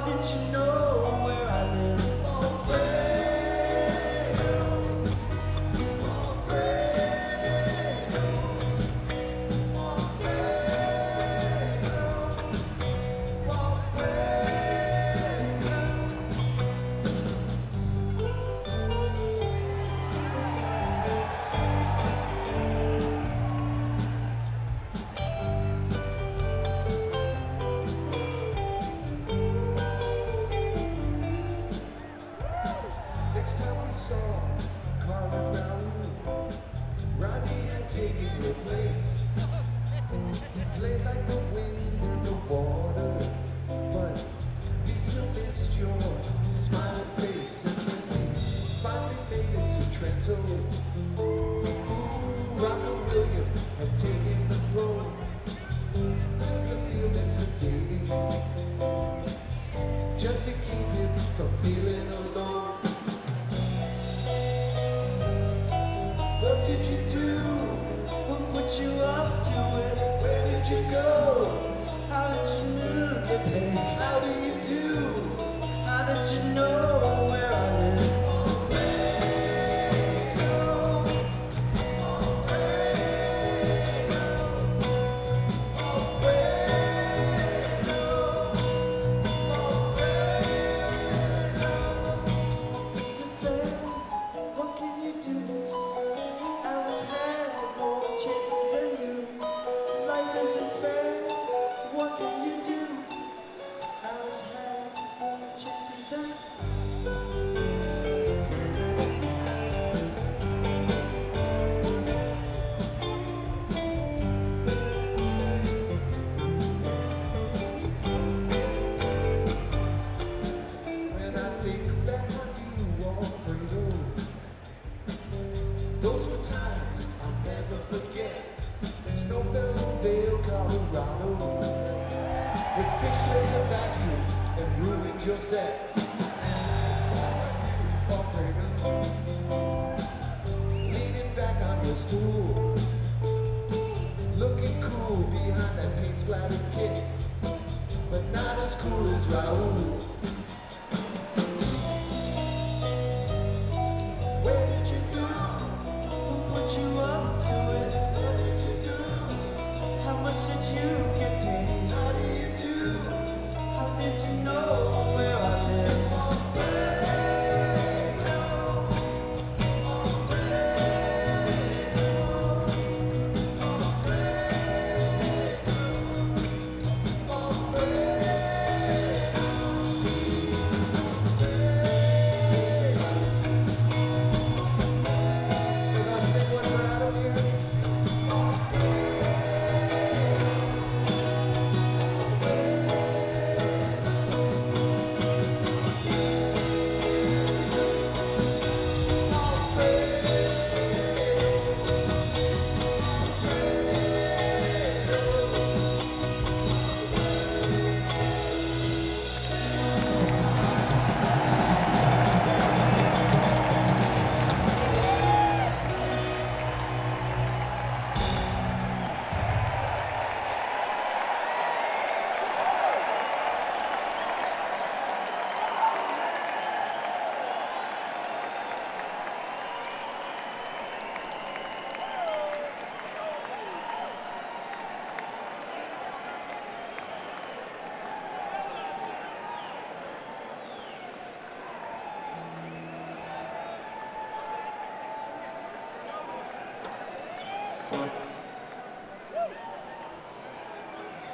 did you know where I live? Next time we saw Carmen Raul, Rodney had taken your place. He played like the wind in the water, but we still missed your smiling face. And when we finally made it to Trento, Robin Williams had taken the road. Took the field next to Davey, just to keep him from feeling alone. What did you do? Who put you up to it? Where did you go? How did you get paid? How do you do? How did you know where I live? Isn't fair? What can you do? Alice had more chances than you. Life isn't fair. What can you do? Alice had more chances than you. When I think back on you, Alfredo, those were times I'll never forget. Snowfellow Vale, Colorado, with fish played the vacuum and ruined your set. Alfredo, leaning back on your stool, looking cool behind that paint splattered kit, but not as cool as Raul. Where did you go? Who put you up to it? What did you do? How much did you get paid? How do you do? How did you know where I live? Can I sing one right over here? What